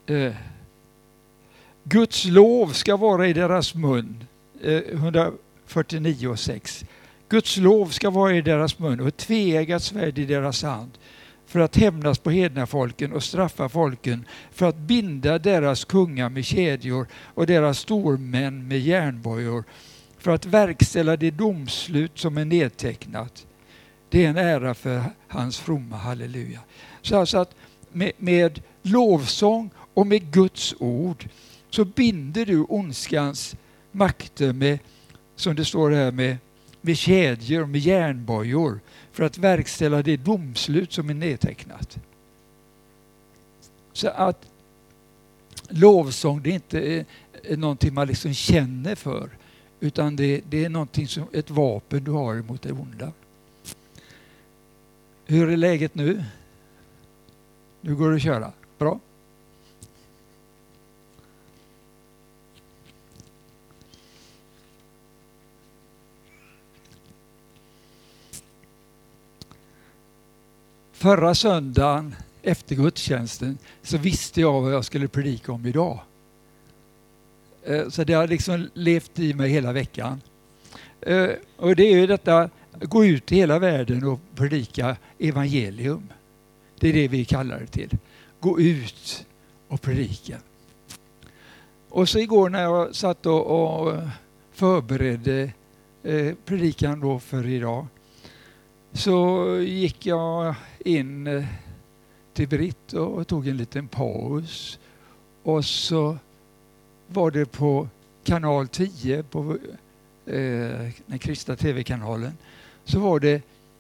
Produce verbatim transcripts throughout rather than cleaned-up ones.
Eh, Guds lov ska vara i deras mun. Eh, hundrafyrtionio och sex. Guds lov ska vara i deras mun och ett tveeggat svärd i deras hand, för att hämnas på hedna folken och straffa folken, för att binda deras kungar med kedjor och deras stormän med järnbojor, för att verkställa det domslut som är nedtecknat. Det är en ära för hans fromma, halleluja. Så alltså att med, med lovsång och med Guds ord så binder du ondskans makter med, som det står här, med, med kedjor och med järnbojor, för att verkställa det domslut som är nedtecknat. Så att lovsång, det är inte är någonting man liksom känner för, utan det, det är någonting som ett vapen du har emot det onda. Hur är läget nu? Nu går det att köra. Bra. Förra söndagen efter gudstjänsten så visste jag vad jag skulle predika om idag. Så det har liksom levt i mig hela veckan. Och det är ju detta, gå ut i hela världen och predika evangelium. Det är det vi kallar det till. Gå ut och predika. Och så igår när jag satt och, och förberedde eh, predikan då för idag, så gick jag in eh, till Britt och tog en liten paus. Och så var det på kanal tio, på eh, den kristna tv-kanalen, så var det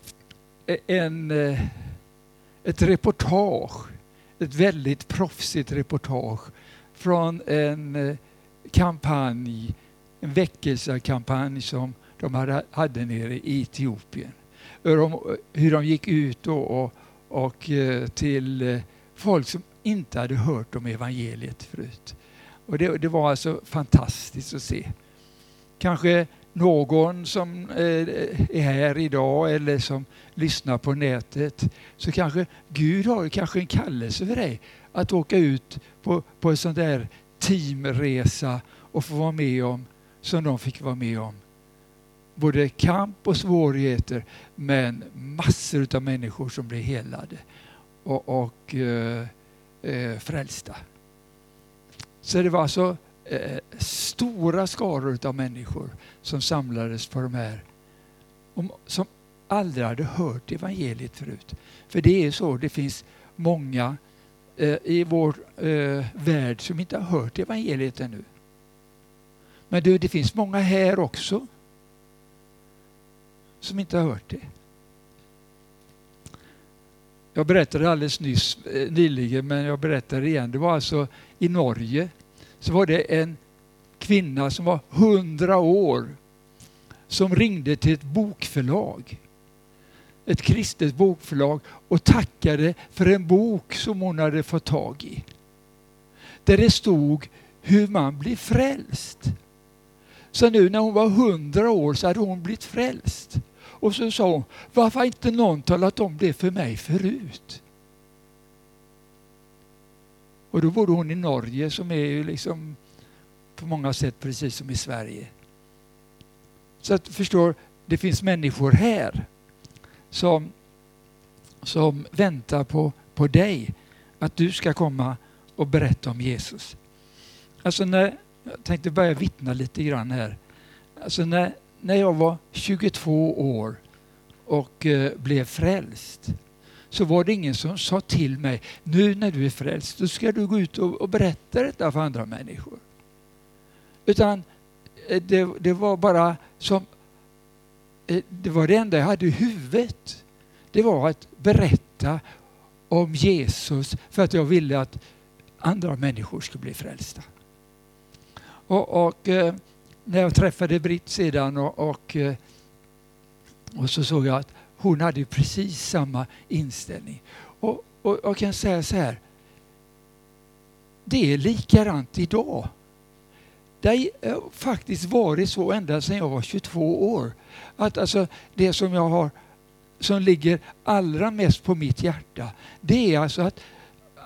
en, eh, ett reportage, ett väldigt proffsigt reportage från en eh, kampanj, en väckelsekampanj som de hade, hade nere i Etiopien. Hur de, hur de gick ut och, och, och eh, till eh, folk som inte hade hört om evangeliet förut. Och det, det var alltså fantastiskt att se. Kanske någon som är här idag eller som lyssnar på nätet, så kanske Gud har kanske en kallelse för dig att åka ut på, på en sån där teamresa och få vara med om som de fick vara med om. Både kamp och svårigheter, men massor av människor som blir helade och, och eh, eh, frälsta. Så det var alltså eh, stora skaror av människor som samlades på de här, om, som aldrig hade hört evangeliet förut. För det är så, det finns många eh, i vår eh, värld som inte har hört evangeliet ännu. Men det, det finns många här också som inte har hört det. Jag berättade alldeles nyss, eh, nyligen, men jag berättar igen. Det var alltså i Norge, så var det en kvinna som var hundra år som ringde till ett bokförlag. Ett kristet bokförlag, och tackade för en bok som hon hade fått tag i. Där det stod hur man blir frälst. Så nu när hon var hundra år så hade hon blivit frälst. Och så sa hon, varför har inte någon talat om det för mig förut? Och då bodde hon i Norge, som är ju liksom på många sätt precis som i Sverige. Så att förstår, det finns människor här som, som väntar på, på dig, att du ska komma och berätta om Jesus. Alltså när, jag tänkte börja vittna lite grann här. Alltså när, när jag var tjugotvå år och eh, blev frälst, så var det ingen som sa till mig, nu när du är frälst, då ska du gå ut och, och berätta detta för andra människor. Utan eh, det, det var bara som, eh, det var det enda jag hade i huvudet. Det var att berätta om Jesus för att jag ville att andra människor skulle bli frälsta. Och, och eh, när jag träffade Britt sedan och, och, och så såg jag att hon hade precis samma inställning. Och, och jag kan säga så här, det är likadant idag. Det har faktiskt varit så ända sedan jag var tjugotvå år. Att alltså det som jag har, som ligger allra mest på mitt hjärta, det är alltså att, att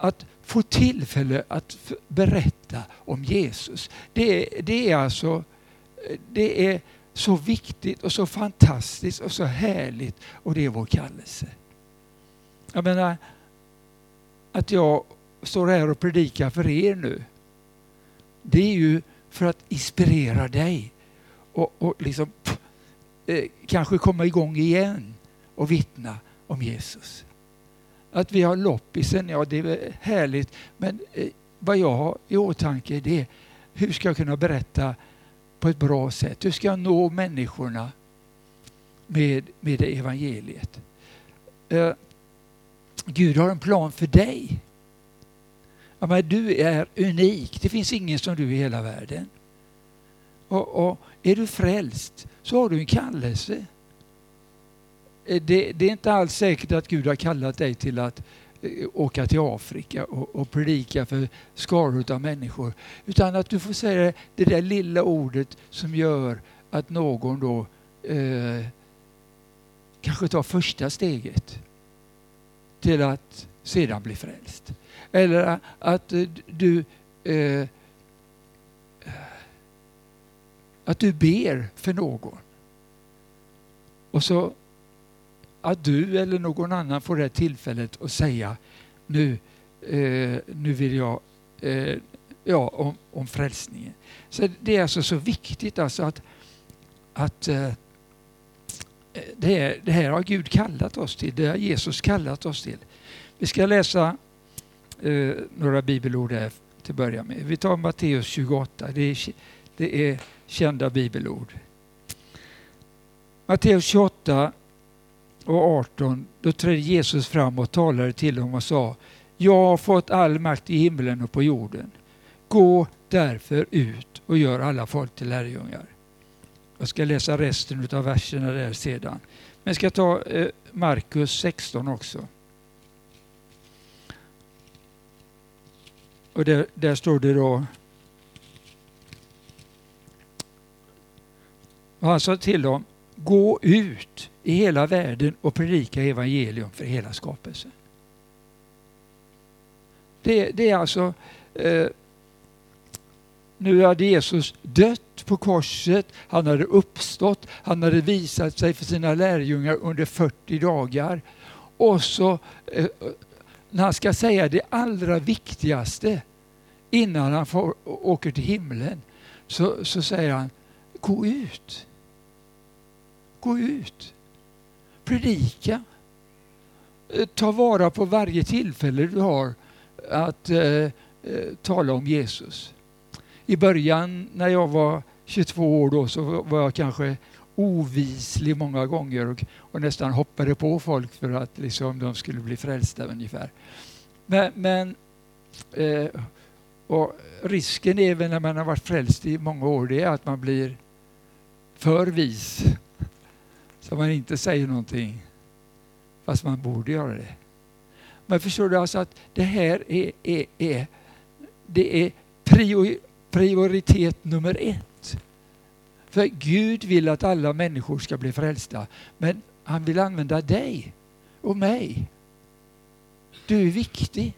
få tillfälle att f- berätta om Jesus. Det, det är alltså det är så viktigt och så fantastiskt och så härligt, och det är vår kallelse. Jag menar, att jag står här och predikar för er nu, det är ju för att inspirera dig och, och liksom pff, eh, kanske komma igång igen och vittna om Jesus. Att vi har loppisen, ja det är härligt, men eh, vad jag har i åtanke det är hur ska jag kunna berätta på ett bra sätt? Hur ska jag nå människorna med, med det evangeliet? Eh, Gud har en plan för dig. Ja, men du är unik. Det finns ingen som du i hela världen. Och, och är du frälst så har du en kallelse. Det, det är inte alls säkert att Gud har kallat dig till att åka till Afrika och, och predika för skaror av människor. Utan att du får säga det där lilla ordet som gör att någon då eh, kanske tar första steget till att sedan bli frälst. Eller att du eh, att du ber för någon. Och så att du eller någon annan får det tillfället att säga nu, eh, nu vill jag eh, ja, om, om frälsningen. Så det är alltså så viktigt alltså att, att eh, det, är, det här har Gud kallat oss till. Det har Jesus kallat oss till. Vi ska läsa eh, några bibelord här till att börja med. Vi tar Matteus tjugoåtta. Det är, det är kända bibelord. Matteus tjugoåtta och arton, då trädde Jesus fram och talade till dem och sa: jag har fått all makt i himlen och på jorden. Gå därför ut och gör alla folk till lärjungar. Jag ska läsa resten av verserna där sedan. Men jag ska ta eh, Markus sexton också. Och där, där står det då: och han sa till dem: gå ut i hela världen och predika evangelium för hela skapelsen. Det, det är alltså, eh, nu hade Jesus dött på korset, han hade uppstått, han hade visat sig för sina lärjungar under fyrtio dagar. Och så, eh, när han ska säga det allra viktigaste innan han får, åker till himlen, så, så säger han: gå ut. Gå ut. Predika. Ta vara på varje tillfälle du har att eh, tala om Jesus. I början när jag var tjugotvå år då, så var jag kanske ovislig många gånger och, och nästan hoppade på folk för att liksom, de skulle bli frälsta ungefär. Men, men eh, och risken är väl när man har varit frälst i många år, det är att man blir för vis. Så man inte säger någonting fast man borde göra det. Men förstår du alltså att det här är, är, är, det är prior, prioritet nummer ett. För Gud vill att alla människor ska bli frälsta. Men han vill använda dig och mig. Du är viktig.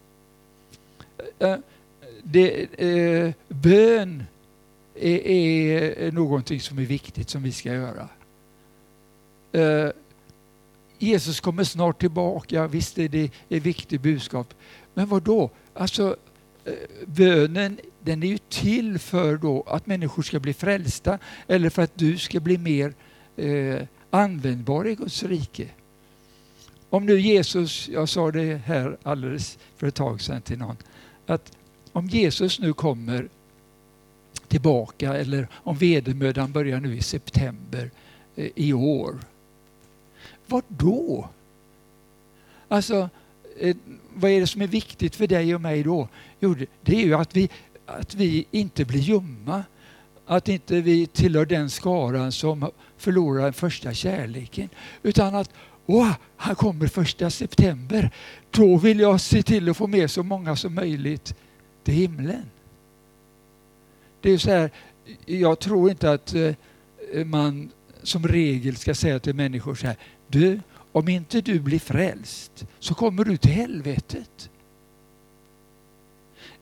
Det, eh, bön är, är någonting som är viktigt som vi ska göra. Uh, Jesus kommer snart tillbaka. Visst är det ett viktigt budskap. Men vad då? Alltså, uh, bönen, den är ju till för då att människor ska bli frälsta eller för att du ska bli mer uh, användbar i Guds rike. Om nu Jesus, jag sa det här alldeles för ett tag sedan till någon, att om Jesus nu kommer tillbaka eller om vedermödan börjar nu i september uh, i år. Vad då? Alltså, eh, vad är det som är viktigt för dig och mig då? Jo, det är ju att vi, att vi inte blir ljumma. Att inte vi tillhör den skaran som förlorar den första kärleken. Utan att, åh, han kommer första september. Då vill jag se till att få med så många som möjligt till himlen. Det är så här, jag tror inte att eh, man som regel ska säga till människor så här: du, om inte du blir frälst så kommer du till helvetet.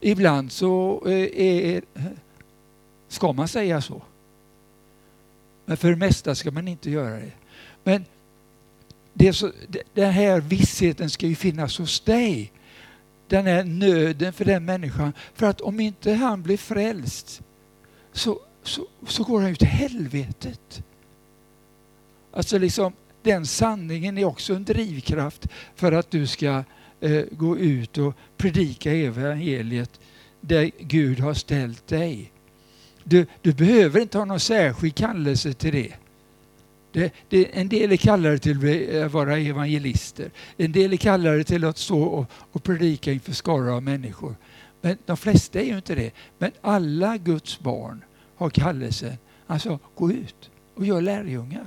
ibland så är, ska man säga så. Men för det mesta ska man inte göra det. Men det är så, den här vissheten ska ju finnas hos dig. Den här nöden för den människan. För att om inte han blir frälst så, så, så går han ju till helvetet. Alltså liksom den sanningen är också en drivkraft för att du ska eh, gå ut och predika evangeliet där Gud har ställt dig. Du, du behöver inte ha någon särskild kallelse till det. Det, det, en del är kallade till att vara evangelister. En del är kallade till att stå och, och predika inför skaror av människor. Men de flesta är ju inte det. Men alla Guds barn har kallelsen. Alltså gå ut och gör lärjungar.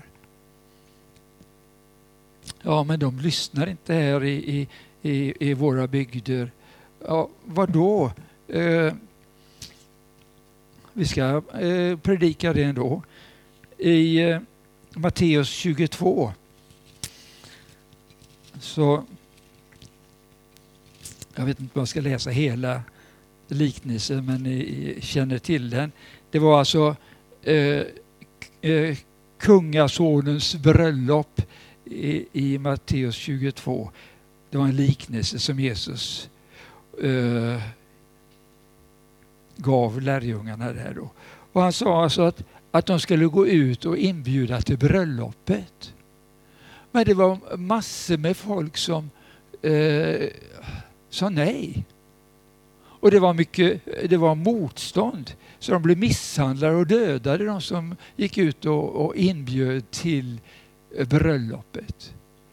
Ja, men de lyssnar inte här i, i, i, i våra bygder. Ja, vadå? Eh, vi ska eh, predika det ändå. I eh, Matteus tjugotvå så jag vet inte om jag ska läsa hela liknelsen, men ni känner till den. Det var alltså eh, eh, kungasonens bröllop i, i Matteus tjugotvå. Det var en liknelse som Jesus eh, gav lärjungarna där då. Och han sa alltså att att de skulle gå ut och inbjuda till bröllopet. Men det var massor med folk som eh, sa nej. Och det var mycket, det var motstånd. Så de blev misshandlade och dödade, de som gick ut och, och inbjöd till bröllopet.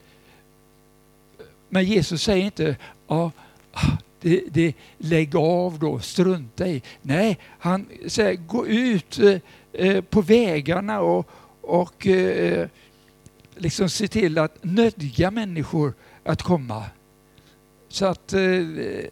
Men Jesus säger inte, ja, det, det, lägg av då, strunta i. Nej, han säger, gå ut eh, på vägarna och, och eh, liksom se till att nödga människor att komma. Så att eh,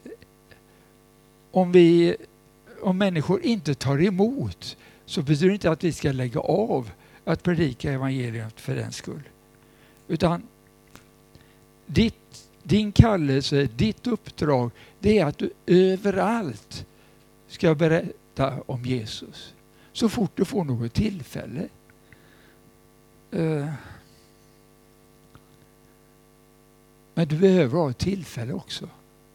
om vi om människor inte tar emot, så betyder det inte att vi ska lägga av att predika evangeliet för den skull. Utan ditt, din kallelse, ditt uppdrag, det är att du överallt ska berätta om Jesus. Så fort du får något tillfälle. Men du behöver ha ett tillfälle också.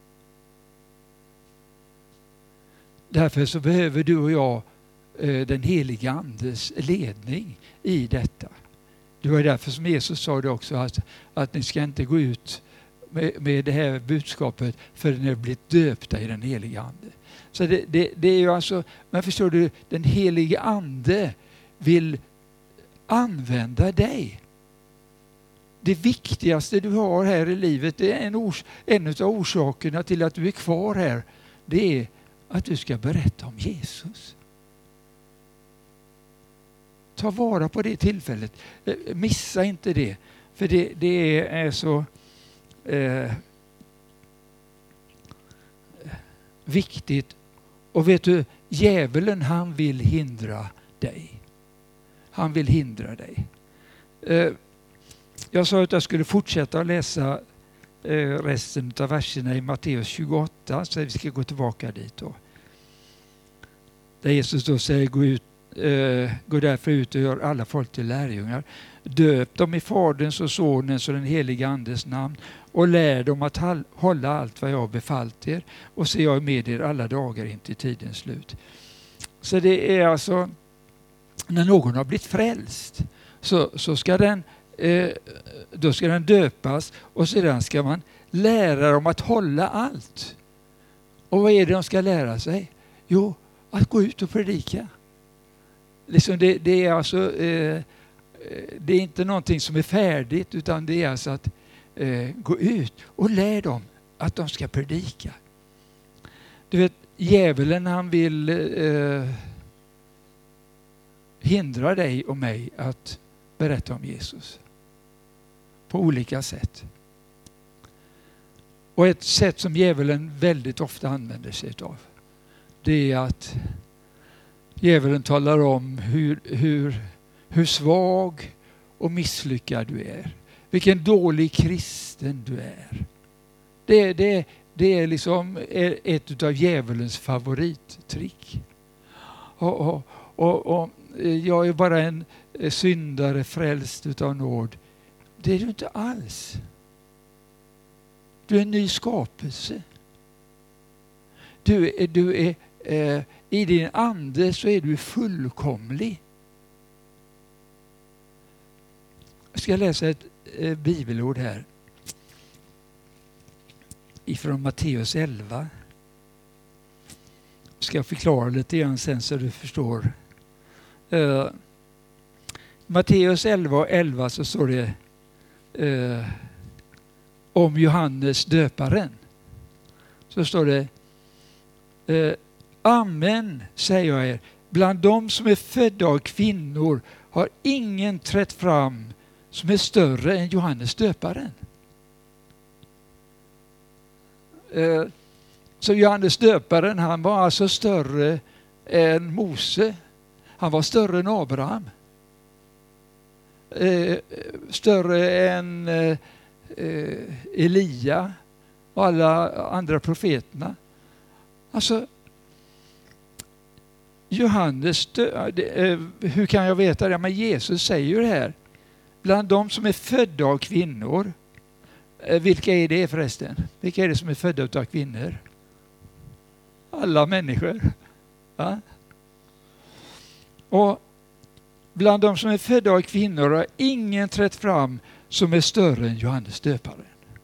Därför så behöver du och jag den heliga andes ledning i detta. Det var därför som Jesus sa det också, att, att ni ska inte gå ut med, med det här budskapet förrän ni har blivit döpta i den heliga ande. Så det, det, det är ju alltså, men förstår du, den heliga ande vill använda dig. Det viktigaste du har här i livet, det är en, ors, en av orsakerna till att du är kvar här, det är att du ska berätta om Jesus. Ta vara på det tillfället. Missa inte det. För det, det är så eh, viktigt. Och vet du, djävulen, han vill hindra dig. Han vill hindra dig. Eh, jag sa att jag skulle fortsätta att läsa eh, resten av verserna i Matteus tjugoåtta. Så vi ska gå tillbaka dit då. Där Jesus då säger, gå ut. Uh, gå därför ut och gör alla folk till lärjungar. Döp dem i Faderns och Sonens och den heliga Andes namn och lär dem att hålla allt vad jag har befallt er, och se jag är med er alla dagar in till tidens slut. Så det är alltså, när någon har blivit frälst så, så ska den uh, då ska den döpas, och sedan ska man lära dem att hålla allt. Och vad är det de ska lära sig? Jo, att gå ut och predika. Liksom det, det är alltså eh, det är inte någonting som är färdigt, utan det är alltså att eh, gå ut och lära dem att de ska predika. Du vet, djävulen, han vill eh, hindra dig och mig att berätta om Jesus på olika sätt. Och ett sätt som djävulen väldigt ofta använder sig av, det är att djävulen talar om hur, hur, hur svag och misslyckad du är. Vilken dålig kristen du är. Det, det, det är liksom ett av djävulens favorittrick. Och, och, och, och jag är bara en syndare frälst utav nåd. Det är du inte alls. Du är en ny skapelse. Du är, du är eh, i din ande så är du fullkomlig. Jag ska läsa ett eh, bibelord här. Ifrån Matteus elva. Jag ska förklara lite grann sen så du förstår. Uh, Matteus elva och elva så står det uh, om Johannes döparen. Så står det uh, Amen säger jag er. Bland de som är födda av kvinnor har ingen trätt fram som är större än Johannes döparen. Uh, så Johannes döparen, han var alltså större än Mose. Han var större än Abraham. Eh, större än eh, Elia och alla andra profeterna. Alltså, Johannes, dö, eh, hur kan jag veta det? Men Jesus säger ju det här. Bland de som är födda av kvinnor, eh, vilka är det förresten? Vilka är det som är födda av kvinnor? Alla människor. Ja? Och bland de som är födda av kvinnor har ingen trätt fram som är större än Johannes döparen.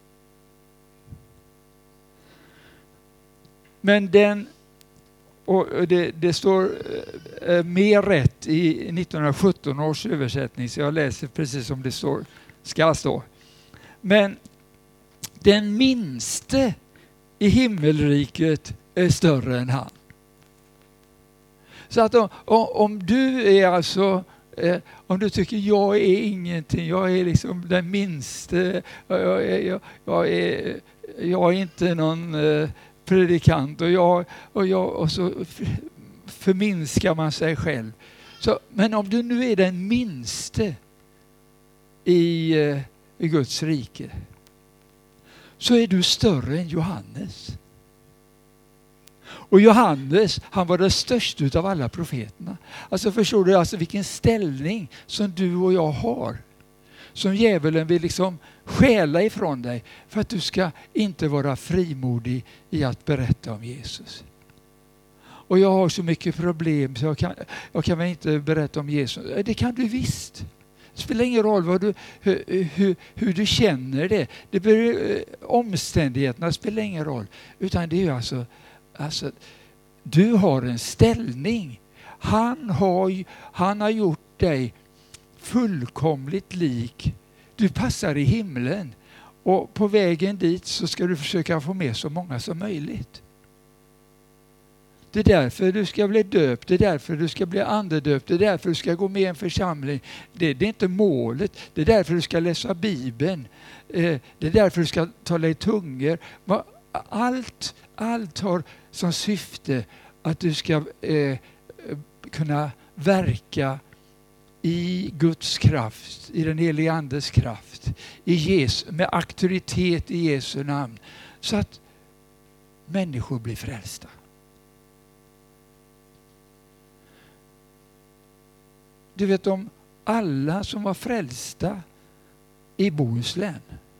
Men den, och det, det står eh, mer rätt i nittonhundrasjutton års översättning, så jag läser precis som det står, ska stå. Men den minste i himmelriket är större än han. Så att om, om du är alltså, eh, om du tycker jag är ingenting, jag är liksom den minste, jag är, jag, jag är, jag är inte någon eh, predikant och, jag, och, jag, och så förminskar man sig själv. Så, men om du nu är den minste i, eh, i Guds rike, så är du större än Johannes. Och Johannes, han var den största av alla profeterna. Alltså förstår du alltså vilken ställning som du och jag har. Som djävulen vill liksom stjäla ifrån dig för att du ska inte vara frimodig i att berätta om Jesus. Och jag har så mycket problem så jag kan, jag kan väl inte berätta om Jesus. Det kan du visst. Det spelar ingen roll vad du, hur, hur, hur du känner det. det blir, omständigheterna spelar ingen roll. Utan det är alltså Alltså, du har en ställning. Han har, han har gjort dig fullkomligt lik. Du passar i himlen. Och på vägen dit så ska du försöka få med så många som möjligt. Det är därför du ska bli döpt. Det är därför du ska bli andedöpt. Det är därför du ska gå med i en församling. Det, det är inte målet. Det är därför du ska läsa Bibeln. Det är därför du ska tala i tungor. Allt, allt har som syfte att du ska eh, kunna verka i Guds kraft, i den helige Andes kraft, i Jesu, med auktoritet i Jesu namn, så att människor blir frälsta. Du vet om alla som var frälsta i Bohuslän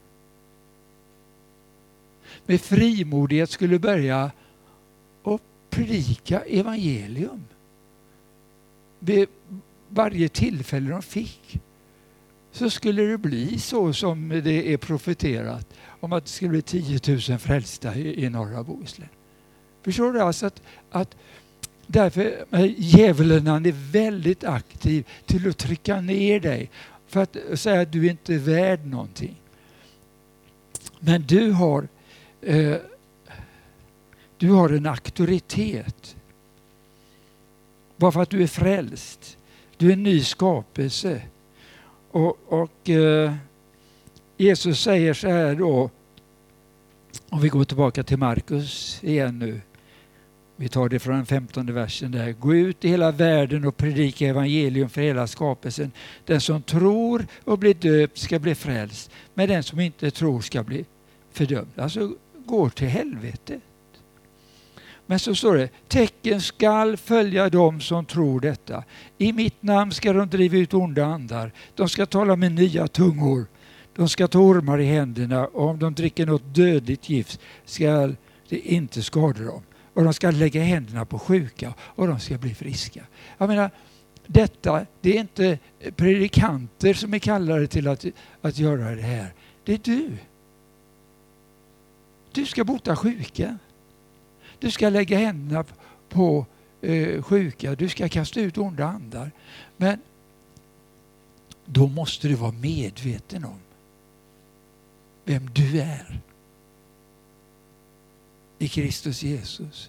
med frimodighet skulle börja och predika evangelium vid varje tillfälle de fick, så skulle det bli så som det är profeterat om att det skulle bli tio tusen frälsta i, i norra Bohuslän. Förstår du alltså att, att därför djävulen är väldigt aktiv till att trycka ner dig för att säga att du inte är värd någonting. Men du har eh, du har en auktoritet. Bara för att du är frälst. Du är en ny skapelse. Och, och eh, Jesus säger så här då, om vi går tillbaka till Markus igen nu. Vi tar det från den femtonde versen där. Gå ut i hela världen och predika evangelium för hela skapelsen. Den som tror och blir döpt ska bli frälst. Men den som inte tror ska bli fördömd. Alltså går till helvetet. Men så står det, tecken skall följa dem som tror detta. I mitt namn ska de driva ut onda andar. De ska tala med nya tungor. De ska ta ormar i händerna, och om de dricker något dödligt gift ska det inte skada dem. Och de ska lägga händerna på sjuka och de ska bli friska. Jag menar, detta, det är inte predikanter som är kallade till att, att göra det här. Det är du. Du ska bota sjuka. Du ska lägga händerna på eh, sjuka. Du ska kasta ut onda andar. Men då måste du vara medveten om vem du är i Kristus Jesus.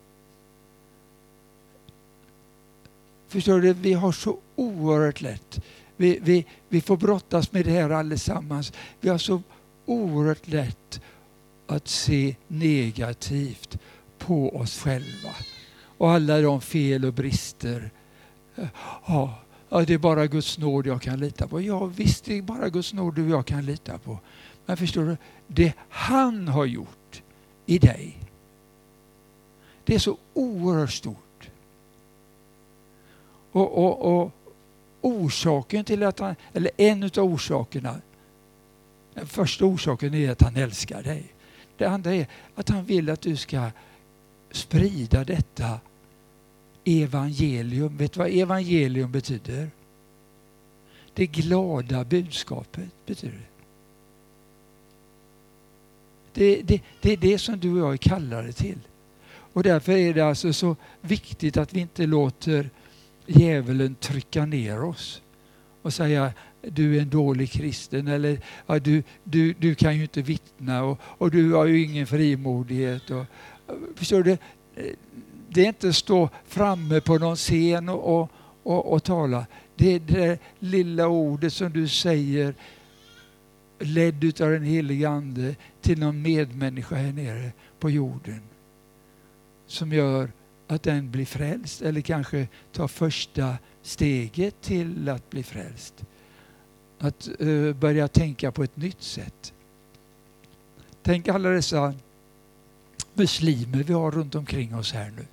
Förstår du, vi har så oerhört lätt. Vi, vi, vi får brottas med det här allesammans. Vi har så oerhört lätt att se negativt på oss själva. Och alla de fel och brister. Ja, ja, det är bara Guds nåd jag kan lita på. Ja, visst, det är bara Guds nåd jag kan lita på. Men förstår du, det han har gjort i dig, det är så oerhört stort. Och, och, och orsaken till att han, eller en av orsakerna, den första orsaken är att han älskar dig. Det andra är att han vill att du ska sprida detta evangelium. Vet du vad evangelium betyder? Det glada budskapet betyder det. Det, det, det är det som du och jag är kallade till. Och därför är det alltså så viktigt att vi inte låter djävulen trycka ner oss och säga du är en dålig kristen, eller ja, du, du, du kan ju inte vittna, och, och du har ju ingen frimodighet. Och, förstår du? Det är inte att stå framme på någon scen och, och, och, och tala. Det är det lilla ordet som du säger, ledd utav den heliga ande till någon medmänniska här nere på jorden, som gör att den blir frälst, eller kanske tar första steget till att bli frälst. Att uh, börja tänka på ett nytt sätt. Tänk alla dessa muslimer vi har runt omkring oss här nu.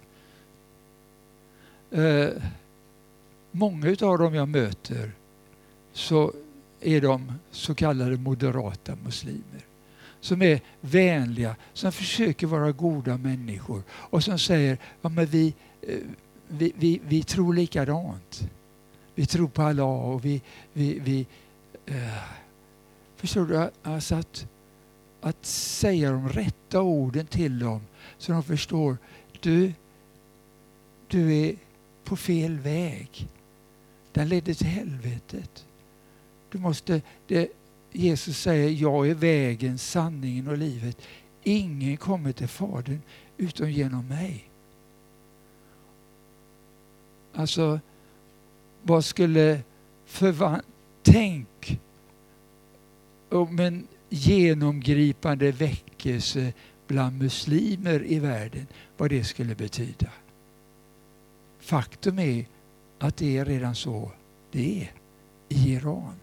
Uh, många av dem jag möter så är de så kallade moderata muslimer. Som är vänliga, som försöker vara goda människor. Och som säger, ja, men vi, vi, vi, vi tror likadant. Vi tror på Allah och vi... vi, vi uh, förstår du? Alltså att, att säga de rätta orden till dem så de förstår, du, du är på fel väg. Den leder till helvetet. Du måste... Det, Jesus säger, jag är vägen, sanningen och livet. Ingen kommer till Fadern utom genom mig. Alltså, vad skulle förvan... Tänk om en genomgripande väckelse bland muslimer i världen, vad det skulle betyda. Faktum är att det är redan så det är i Iran.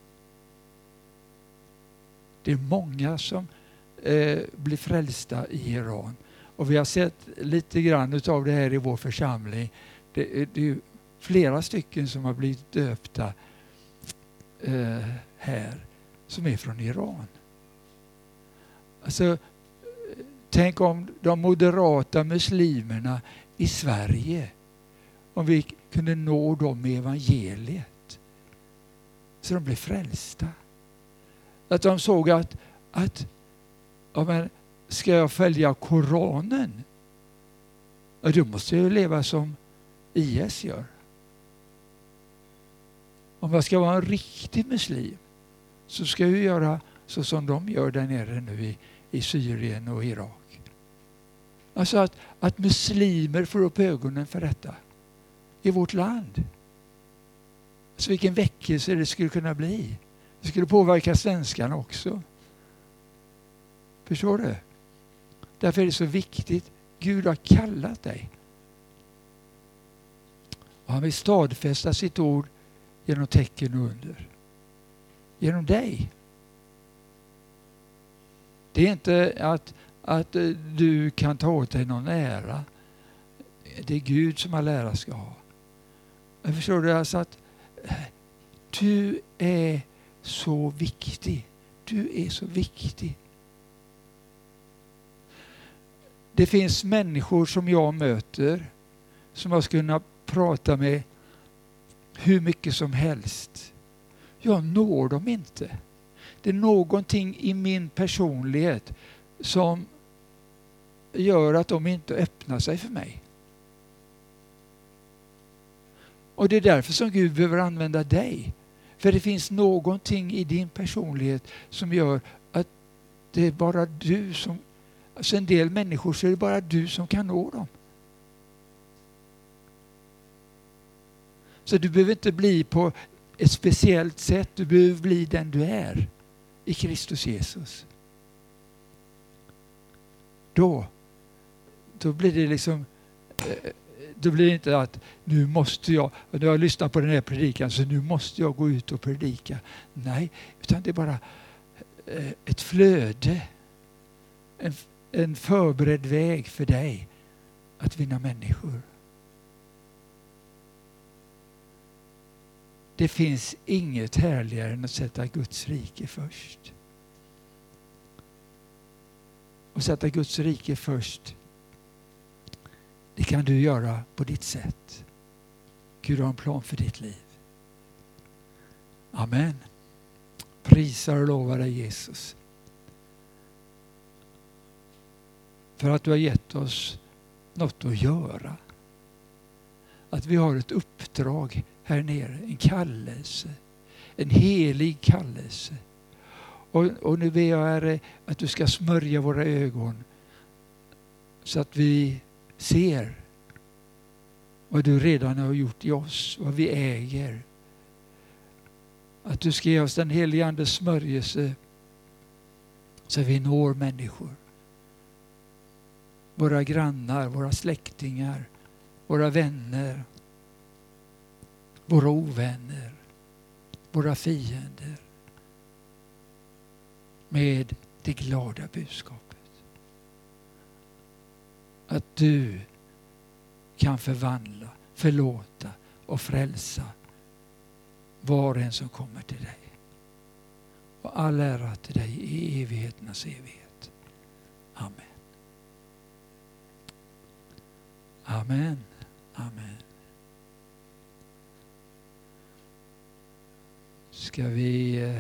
Det är många som eh, blir frälsta i Iran. Och vi har sett lite grann av det här i vår församling. Det, det är flera stycken som har blivit döpta eh, här som är från Iran. Alltså, tänk om de moderata muslimerna i Sverige, om vi kunde nå dem med evangeliet så de blev frälsta. Att de såg att, att ja, men, ska jag följa Koranen? Ja, då måste jag leva som I S gör. Om jag ska vara en riktig muslim så ska jag göra så som de gör där nere nu i, i Syrien och Irak. Alltså att, att muslimer får upp ögonen för detta i vårt land. Så vilken väckelse det skulle kunna bli. Det skulle påverka svenskarna också. Förstår du? Därför är det så viktigt. Gud har kallat dig. Och han vill stadfästa sitt ord genom tecken och under. Genom dig. Det är inte att, att eh, du kan ta åt dig någon ära. Det är Gud som all ära ska ha. Jag förstår det alltså att eh, du är så viktig. Du är så viktig. Det finns människor som jag möter som jag skulle kunna prata med hur mycket som helst. Jag når dem inte. Det är någonting i min personlighet som gör att de inte öppnar sig för mig. Och det är därför som Gud behöver använda dig. För det finns någonting i din personlighet som gör att det är bara du som, alltså en del människor så är det bara du som kan nå dem. Så du behöver inte bli på ett speciellt sätt, du behöver bli den du är i Kristus Jesus. Då, då blir det liksom, då blir det inte att nu måste jag, nu har jag lyssnat på den här predikan så nu måste jag gå ut och predika. Nej, utan det är bara ett flöde, en, en förberedd väg för dig att vinna människor. Det finns inget härligare än att sätta Guds rike först. Och sätta Guds rike först, det kan du göra på ditt sätt. Gud har en plan för ditt liv. Amen. Prisar och lovar dig Jesus. För att du har gett oss något att göra. Att vi har ett uppdrag här nere, en kallelse, en helig kallelse. Och, och nu ber jag Herre att du ska smörja våra ögon så att vi ser vad du redan har gjort i oss, vad vi äger. Att du ska ge oss den heliga Andes smörjelse så vi når människor. Våra grannar, våra släktingar, våra vänner, våra ovänner, våra fiender. Med det glada budskapet. Att du kan förvandla, förlåta och frälsa var och en som kommer till dig. Och all ära till dig i evigheternas evighet. Amen. Amen. Amen. Ska vi eh,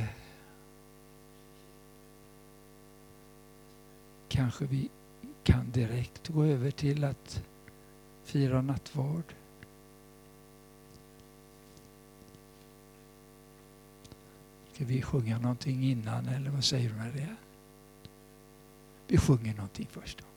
kanske vi kan direkt gå över till att fira nattvard. Ska vi sjunga någonting innan eller vad säger du med det? Vi sjunger någonting först då.